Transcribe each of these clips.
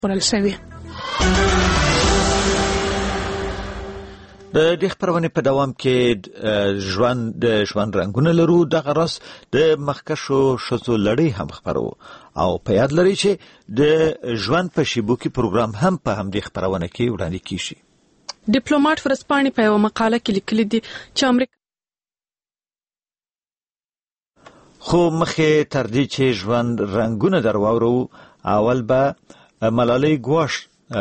ورل شوی. د دې خبرونه په دوام کې ژوند رنگونه لرو دغه راس د مخکشو شذو لړۍ هم خبرو او په یاد لري چې د ژوند په شیبو کې پروګرام هم په همدې خبرونه کې وړاندې کیږي. ډیپلوماټ فرسپانی په یو مقاله کې لیکلي دي چې امریکا خو مخه تر دې چې ژوند رنگونه درواورو اول به ملالۍ ګواش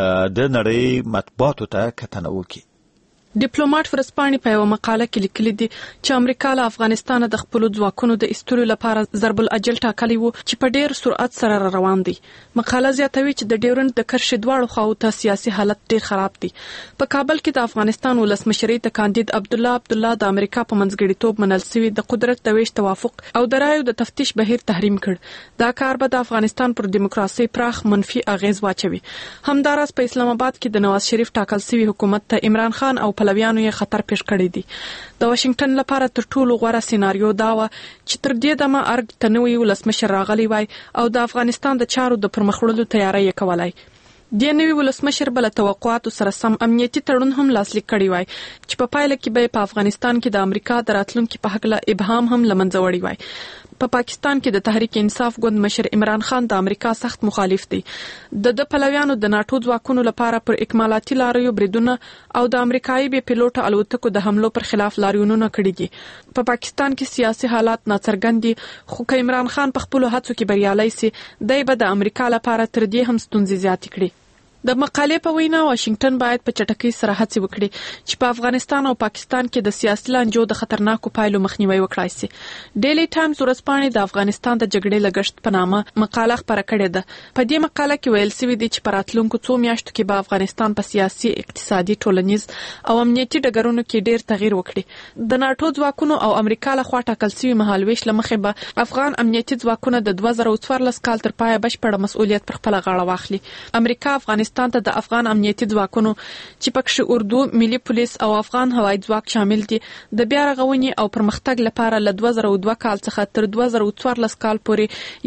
د نړۍ مطبوعاتو ته کتنه وکړي. ډیپلوماټ فرسپانی په یو مقاله کې لیکلي دي چې امریکا له افغانستان د خپل ځواکونو د ایستلو لپاره ضرب الاجل ټاکلی وو چې په ډیر سرعت سره روان دي. مقاله زیاتوي چې د ډیورند د کرښې دواړو خواو ته سیاسي حالت ډیر خراب دي. په کابل کې د افغانستان ولسمشر ته کاندید عبدالله د امریکا په منځګړیتوب منل شوی د قدرت د ویش توافق او د رایو د تفتیش بهیر تحریم کړ. دا کار به د افغانستان پر دیموکراسي پراخ منفي اغیز واچوي. همداراز په اسلام آباد کې د نواز شریف ټاکل شوی حکومت ته عمران خان او پلویانو یې خطر پیښ کړی دی. د واشنگټن لپاره تر ټولو غوره سیناریو دا و چې تر دې دمه ارګ ته نوی ولسمشر راغلی وای او د افغانستان د چارو د پرمخ وړلو تیاری یې کولای. د نوی ولسمشر بل توقعاتو سره سم امنیتي تړون هم لاسلیک کړی وای چې په پایله کې به په افغانستان کې د امریکا د راتلونکو په حق له ابهام هم لمنځه وړي وای. په پاکستان کې د تحریک انصاف ګوند مشر عمران خان د امریکا سخت مخالف دی. د پلویانو د ناتو ځواکونو لپاره پر اکمالاتي لاریو بریدونه او د امریکایي بي پیلوټ الوتکو د حملو پر خلاف لاریونونه کړي دي. په پاکستان کې سیاسي حالات ناڅرګند دي خو که عمران خان په خپل هڅو کې بریالي سي دی به د امریکا لپاره تر دې هم ستونزې زیاتې کړي. د مقالې په وینا واشنگټن باید په چټکۍ سره هڅه وکړي چې په افغانستان او پاکستان کې د سیاسي لانجو د خطرناکو پایلو مخنیوي وکړای شي. ډیلی ټایمز ورځپاڼې د افغانستان د جګړې لګښت په نامه مقاله خپره کړې ده. په دې مقاله کې ویل شوی دی چې په راتلونکو 2 میاشتو کې به افغانستان په سیاسي، اقتصادي، ټولنیز او امنیتي ډګرونو کې ډیر تغییر وکړي. د ناتو ځواکونو او امریکا لخوا ټاکل شوی مهالويش لمخې به افغان امنیتي ځواکونه د 2014 کال تر پایه بشپړ مسؤلیت پر خپل غاړه واخلي. امریکا افغانستان ته د افغان امنیتي ځواکونو چې پکې اردو، ملي پولیس او افغان هوایي ځواک شامل دي د بیا رغونې او پرمختګ لپاره له 2002 کال څخه تر 2014 کال پورې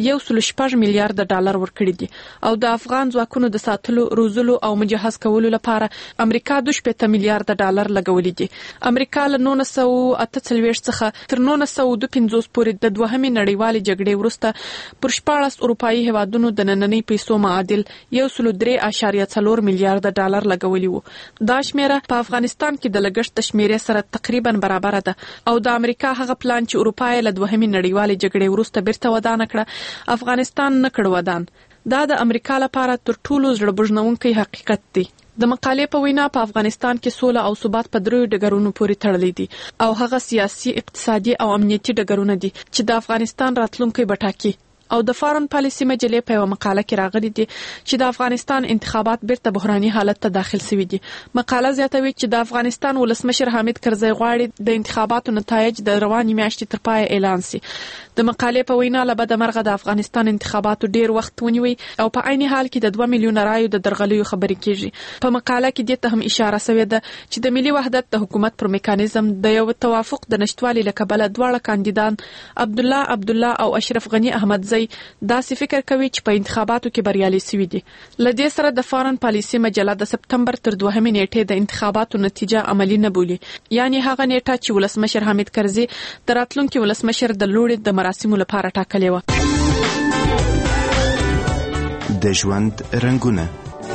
1.6 میلیارډ ډالر ورکړي دي او د افغان ځواکونو د ساتلو، روزلو او مجهز کولو لپاره امریکا 2.5 میلیارډ ډالر لګولي دي. امریکا له 1948 څخه تر 1952 پورې د دوهمې نړیوالې جګړې وروسته پر 14 اروپایي هیوادونو د نننۍ پیسو معادل 1.3 میلیارډ ډالر لګولي وو. دا شمیره په افغانستان کې د لګښت شمیره سره تقریبا برابر ده او د امریکا هغه پلان چې اروپا یې له دوهمې نړیوالې جګړې وروسته بیرته ودانه کړه افغانستان نه کړ ودان. دا د امریکا لپاره تر ټولو زړه بوژنونکی حقیقت دی. د مقالې په وینا په افغانستان کې سوله او ثبات په 3 ډګرونو پورې تړلي دي او هغه سیاسي، اقتصادي او امنیتي ډګرونه دي چې د افغانستان راتلونکي بټاکي. او د فارن پالیسي مجلې په یو مقاله کې راغلي دي چې د افغانستان انتخابات بیرته بحراني حالت ته داخل شوي دي. مقاله زیاتوي چې د افغانستان ولسمشر حامد کرزي غواړي د انتخاباتو نتایج د روانې میاشتې تر پای اعلان شي. د مقالې په وینا له بده مرغه د افغانستان انتخاباتو ډیر وخت ونیوي او په عین حال کې د 2 میلیون رایو د درغلیو خبرې کیږي. په مقاله کې دې ته هم اشاره شوې ده چې د ملي وحدت د حکومت پر میکانیزم د یو توافق د نشټوالي لکبله دواړه کاندیدان عبدالله او اشرف غنی احمدزی داسې فکر کوي چې په انتخاباتو کې بریالي شوي دي. لدې سره د فارن پالیسي مجله د سپتمبر تر 2 نیټې د انتخاباتو نتیجه عملی نه بولي، یعنی هغه نیټه چې ولسمشر حامد کرزي د راتلونکي ولسمشر د لوړې د مراسمو لپاره ټاکلې و. د ژوند رنگونه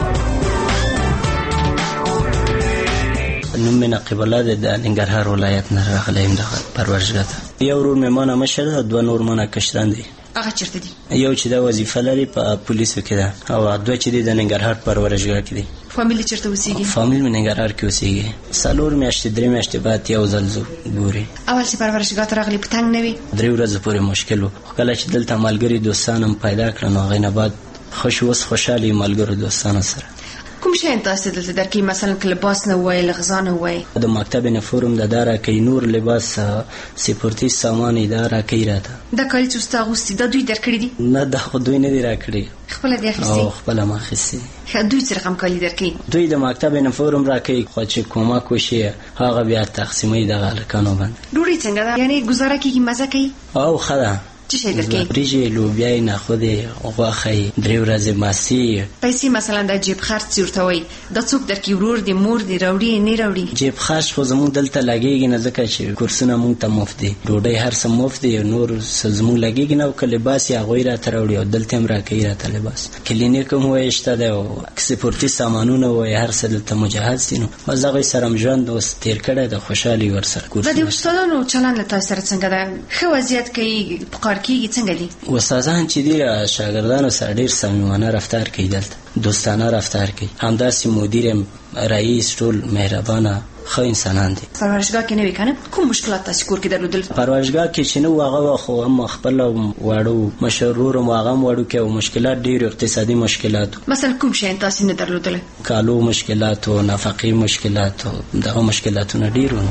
نوم مې نقیب الله د ننګرهار ولایت نه راغلی یم د پروژګه ته. یو ورور مې مانه مشر ده، 2 نور مانه کشران دي. هغه چیرته دي؟ یو چې دا وظیفه لري په پولیسو کې ده او 2 چې دي د ننګرهار پروژګه کې دي. فامیل چیرته اوسېږي؟ فامیل مې ننګرهار کې اوسېږي. 4 میاشتې 3 میاشتې بعد یو ځل ځو ګوري. اول چې پروژګه ته راغلی په تنګ نه وي؟ 3 ورځې پورې مشکل و. کله چې دلته ملګري دوستان هم پیدا کړل نو هغې نه بعد خوشحالي ملګرو دوستانو سره. کوم شی تاسو دلته درکې مثلا لباس نه وای، لغزا نه وای؟ د مکتب یونیفورم د دارا کې نور لباس سپورتي سامان اداره کوي راته. دا کال چې تاسو غوستي د دوی درکړي دي؟ نه د خو دوی نه دی راکړي، خپل دی اخیستي او خپل ما اخیستي. دوی څه رقم کالی درکې؟ دوی د مکتب یونیفورم راکړي خو چې کومه کوشي هغه بیا تقسیمي د غلکانو باندې. ډوړي څنګه ده؟ یعنی گزاره کیږي، مزه کوي او خدا څه شي درکې؟ وریجې، لوبیا، نخودې، غوښه، 3 ورځې ماسی. پیسې مثلا د جیب خرڅ ورته وي د څوک درکې؟ ورور دی، مور دی، راوړي نه راوړي؟ جیب خرڅ خو زموږ دلته لګیږي نه، ځکه چې کورسونه موږ ته مفت دي، ډوډۍ هر څه مفت دي، نور زموږ لګیږي نه. او که لباس یا هغوی راته راوړي او دلته هم راکوي راته لباس. کلینیک هم وایي شته دی او سپورتي سامانونه وایي هر څه دلته مجهز دي. نو بس هغوی سره م ژوند اوس تېر کړی د خوشحالي ورسره. د دې استادانو چلند له تاسو سره څنګه ده؟ ښه وضعیت کوي؟ پکار کېږي څنګه دي؟ استادان چې دي شاګردانو سره ډېر صمیمانه رفتار کوي، دلته دوستانه رفتار کوي. همداسې مدیر رئیس ټول مهربانه ښه انسانان دي. پرورشګاه کې نه وي که نه؟ کوم مشکلات تاسې کور کې درلودل؟ پرورشګاه کې چې نه و هغه خو هم خپله واړه مشر ورور هم هغه هم وړوکی و. مشکلات ډېر اقتصادي مشکلات مثلا کوم شیان تاسې نه درلودل؟ کالو مشکلات و نفقې مشکلات و دغه مشکلاتونه ډېر و.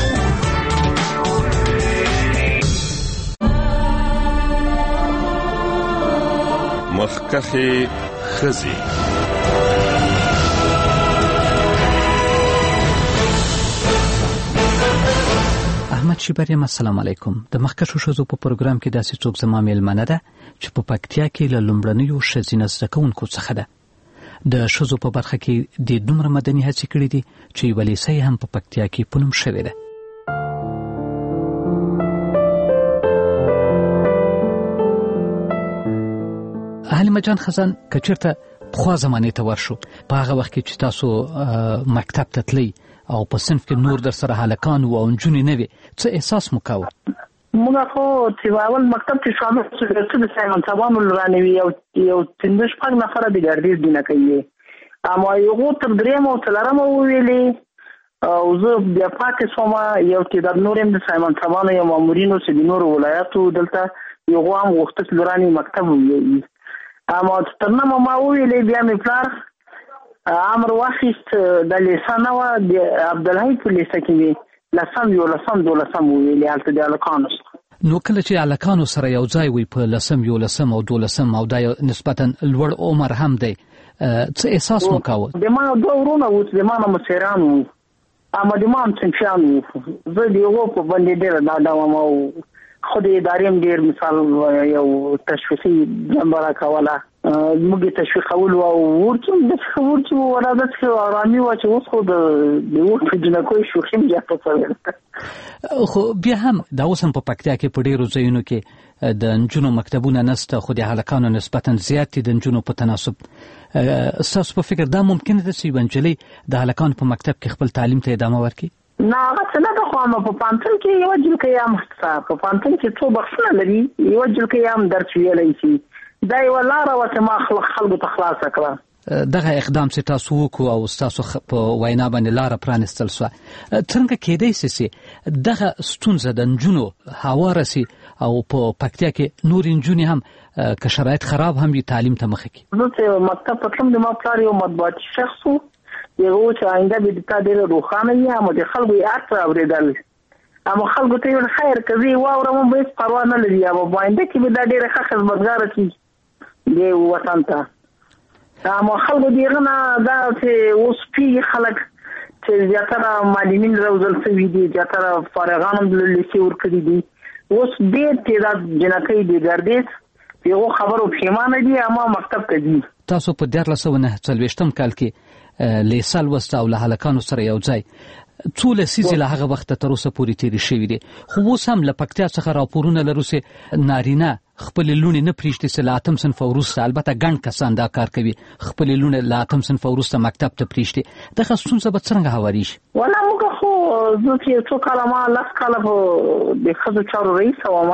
مخکښې ښځې. احمد شیبریم، السلام علیکم. د مخکښو ښځو په پروګرام کې داسې څوک زما میلمنه ده چې په پکتیا کې له لومړنیو ښځینه زده کوونکو څخه ده. د ښځو په برخه کې د دومره مدني هڅې کړې دي چې یوه لیسه هم په پکتیا کې په نوم شوې ده. حلیمه جان خزان، که چېرته پخوا زمانې ته ورشو، په هغه وخت کې چې تاسو مکتب ته تلئ او په صنف کې نور در سره هلکان و او نجونې نه وې، څه احساس مو کاوه؟ موږ خو چې اول مکتب کې شامل شو د سایمن صاحبانو لرانه وي او یو 3-4 نفره د ګردیز دینه کوي. اما یو تر درېم او څلورم ویلې او زه بیا پاتې شوم. یو چې د نورم د سایمن صاحبانو یو مامورینو چې د نورو ولایاتو دلته یو هم وخت لرانه مکتب وي. اما تر نه ما ویلې بیا مې پلار امر واخیست د لیسانه و د عبدالحی په لیسه کې وي لسم ویلې هلته د هلکانو سره. نو کله چې هلکانو سره یو ځای وي په 10 او 12 او دا نسبتا لوړ عمر هم دی، څه احساس مو کاوه؟ د ما 2 ورونه وو چې د ما نه مشران وو، اما د ما هم څنګه وو. زه د یو په باندې ډېر ډاډه وم او خو د ادارې هم ډېر مثال یو تشویقي جنبه راکوله. موږ تشویقول او ورچو ورادت کې آرامي و چې اوس خو د ورته جنکوي شوخي مجاته شوی. خو بیا هم دا اوس هم په پکتیا کې په ډېرو ځایونو کې د نجونو مکتبونه نسته، خو د هلکانو نسبتا زیات دي د نجونو په تناسب. ستاسو په فکر دا ممکنه ده چې یوه نجلۍ د هلکانو په مکتب کې خپل تعلیم ته ادامه ورکړي؟ نه، هغه څه نه ده. خو هم په پانتون کې یوه جلکۍ هم شته. په پانتون کې څو بخښونه لري، یوه جلکۍ هم درس ویلی شي. دا یوه لاره وه چې ما خلکو ته خلاصه کړه. دغه اقدام چې تاسو وکړو او ستاسو په وینا باندې لاره پرانستل شوه، څرنګه کېدی شي چې دغه ستونزه د نجونو هواره سي او په پکتیا کې نور نجونې هم که شرایط خراب هم وي تعلیم ته مخه کړي؟ زه چې مکتب ته تلم د ما پلار یو مطبوعاتي شخص و، یو چې آینده به د تا ډېره روښانه وي. اما د خلکو یې هر څه اورېدل، اما خلکو ته یې خیر که زه یې واورم به هېڅ پروا نه لري. اما په آینده کې به دا ډېره ښه خدمتګاره کړي دې وطن ته. اما خلکو د هغه نه دا چې اوس پوهېږي خلک چې زیاتره معلمین روزل شوي دي، زیاتره فارغان هم لیسې ورکړي دي. اوس ډېر تعداد جنکۍ د ګردیز په یغو خبرو پښیمانه دي، اما مکتب ته ځي. تاسو په 1449 کال کې لیسه لوسته او له هلکانو سره یو ځای، څو لسیزې له هغه وخته تر اوسه پورې تېرې شوي دي. خو اوس هم له پکتیا څخه راپورونه لرو چې نارینه خپلې لوڼې نه پرېږدي چې له 8 صنفه وروسته، البته ګڼ کسان دا کار کوي، خپلې لوڼې له 8 صنفه وروسته مکتب ته پرېږدي. دغه ستونزه به څرنګه هوارېږي؟ والله موږ خو زه چې څو کاله ما 10 کاله د ښځو چارو رئیسه وم،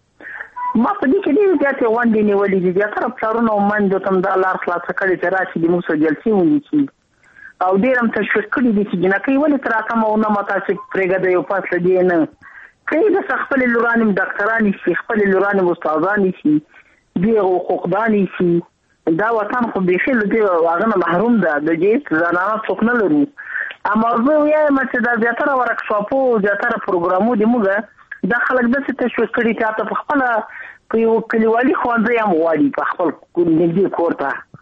ما په دې کې ډېرې زیاتې غونډې نیولې دي. زیاتره پلارونه او میندو ته هم دا لار خلاصه کړې چې راشي د موږ سره جلسې ونیسي او ډېر هم تشویق کړي دي چې جنکۍ ولې تر 8 او 9 تاسې پرېږده یو پاس له دې نه. که یې داسې خپلې لورانې ډاکټرانې شي، خپلې لورانې استادانې شي، دوی حقوقدانې شي. دا وطن خو بیخي له دې هغه نه محروم ده، د دې زنانه څوک نه لرو. اما زه وایم چې دا زیاتره ورکشاپو زیاتره پروګرامو د موږ دا خلک داسې تشویق کړي چې حتی په خپله په یو کلیوالي ښوونځی هم غواړي په خپل نږدې کور ته.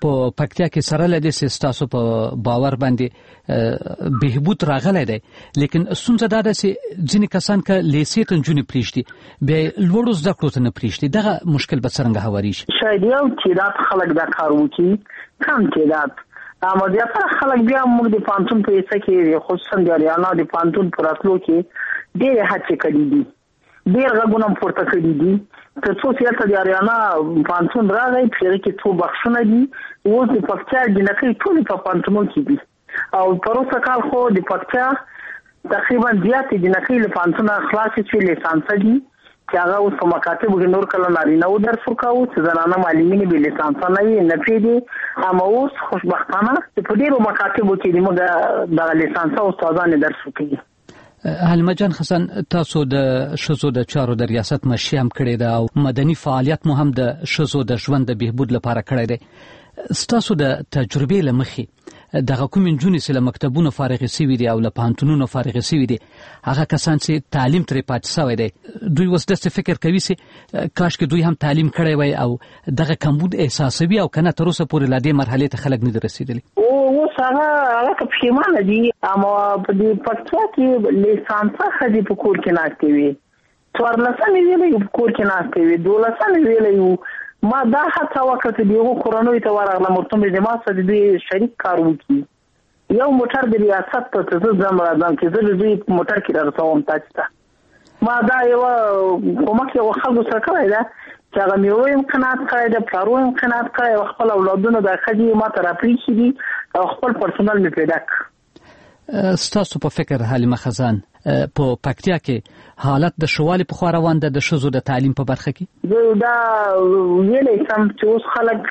په پکتیا کې سره لدې سیستاسو په باور باندې بهبود راغلی دی لیکن څنګه دا د ځینې کسان ک لیسې تنجونی پریشتي به لوړو زده کړو ته نه پریشتي دغه مشکل به څنګه هواري شي شاید یو چې خلک دا کار وکړي کم تعداد اما بیا پر خلک بیا موږ د پانتون په ایسه کې خصوصا د اریانا د پانتون پر اتلو کې ډېر هڅه کړې دي ډېر غوښنه پورته کړې دي که څو سیاست د اریانا پانتون راغی پیری کې څو بخښونه دي اوس د پکتیا د نکې ټول په پانتون کې دي او پروسه کال خو د پکتیا تقریبا زیات د نکې له پانتون خلاص شي لیسانس دي چې هغه اوس په مکاتبو کې نور کله نارینه و درس ورکاو چې زنانه معلمین به لیسانس نه وي نه پیډي اما اوس خوشبختانه چې په ډیرو مکاتبو کې موږ د لیسانس او استادانو درس ورکوي. حلیمه جان حسن تاسو د شذو د چارو د ریاست مشي هم کړی دا او مدني فعالیت مو هم د شذو د ژوند د بهبود لپاره کړی دی تاسو د تجربې لمخې دغه کوم نجونې چې له مکتبونو فارغ شوي دي او له پوهنتونونو فارغ شوي دي هغه کسان چې تعلیم ترې پاتې شوی دی دوی اوس داسې فکر کوي چې کاش کې دوی هم تعلیم کړی وای او دغه کمبود احساسوي او کنه تر اوسه پورې لا دې مرحلې ته خلک نه دي رسېدلي اوس هغه که پښیمانه دي اما په دې پکتیا کې لیسانس ښځې په کور کې ناستې وي 14 ویلې په کور کې ناستې وي 12 ویلې ما دا هڅه وکړه چې دیغه کورونوي ته ورغلم مرتم د ما سره دې شریک کار وکړي یو موټر د ریاست ته څه ځم راځم چې زه دې موټر کې راځم تاسو ته ما دا یو کومک یو خلکو سره کړی دا چې هغه مې ویم قناعت کړی د پلارو قناعت کړی خپل اولادونو د خدي ما ته راپریښي دي او خپل پرسونل مې پیدا کړ. ستاسو په فکر حلیمه خزان په پکتیا کې حالت د شوالي په خوا روان ده د شذو د تعلیم په برخه کې زه دا ویلې سم چې اوس خلک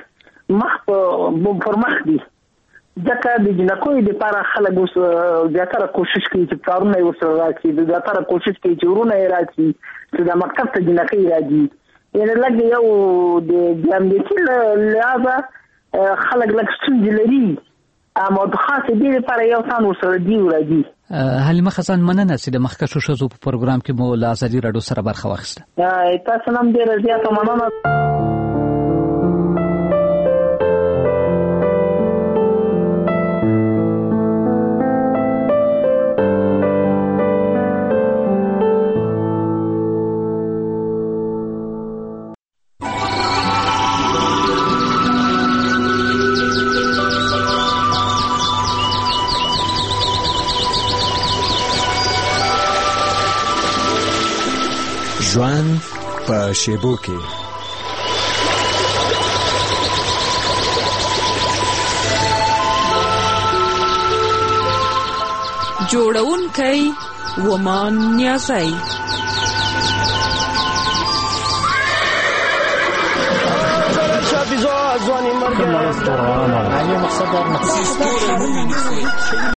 مخ پر مخ دي ځکه د جنکوي د لپاره خلک اوس زیاتره کوشش کوي چې کارونه یې ورسره راکړي زیاتره کوشش کوي چې ورونه یې راکړي چې د مکتب ته جنکۍ راځي یعنې لږ یو د امنیتي لحاظه خلک لږ ستونزې لري اما د خاصې دې لپاره یو څان ورسره دی راځي. حلیمه خزان مننه چې د مخکښو ښځو په پروګرام کې مو له ازادي راډیو سره برخه واخیسته. تاسو هم ډېره زیاته مننه. ژوند په شیبو کې جوړونکی ومان نیازی ځواني مرګ